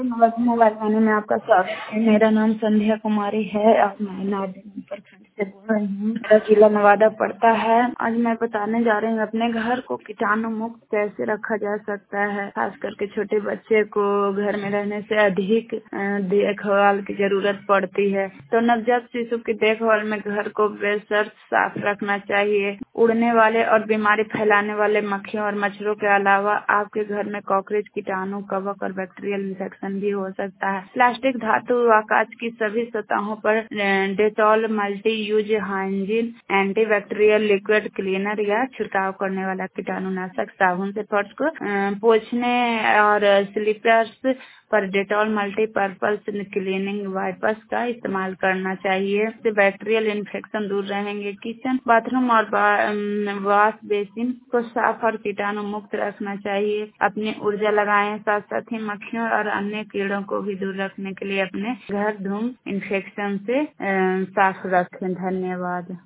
नमस्ते, मोबाइल खाने में आपका स्वागत है। मेरा नाम संध्या कुमारी है और मैं नादिन प्रखंड से बोल रही हूँ। मेरा जिला नवादा पड़ता है। आज मैं बताने जा रही हूँ अपने घर को कीटाणु मुक्त कैसे रखा जा सकता है। खास करके छोटे बच्चे को घर में रहने से अधिक देखभाल की जरूरत पड़ती है, तो नवजात शिशु की देखभाल में घर को बेशर्त साफ रखना चाहिए। उड़ने वाले और बीमारी फैलाने वाले मक्खियों और मच्छरों के अलावा आपके घर में कॉकरोच, कीटाणु, कवक और बैक्टीरियल इन्फेक्शन भी हो सकता है। प्लास्टिक, धातु व कांच की सभी सतहों पर Dettol multi use hygiene antibacterial liquid cleaner या छिड़काव करने वाला कीटाणुनाशक साबुन से फर्श को पोंछने और स्लीपर्स पर डेटॉल मल्टीपर्पज क्लीनिंग वाइपर्स का इस्तेमाल करना चाहिए। इससे बैक्टीरियल इन्फेक्शन दूर रहेंगे। किचन, बाथरूम और वॉश बेसिन को साफ और कीटाणु मुक्त रखना चाहिए। अपनी ऊर्जा लगाएं, साथ साथ ही मक्खियों और अन्य कीड़ों को भी दूर रखने के लिए अपने घर धूम इन्फेक्शन से साफ रखें। धन्यवाद।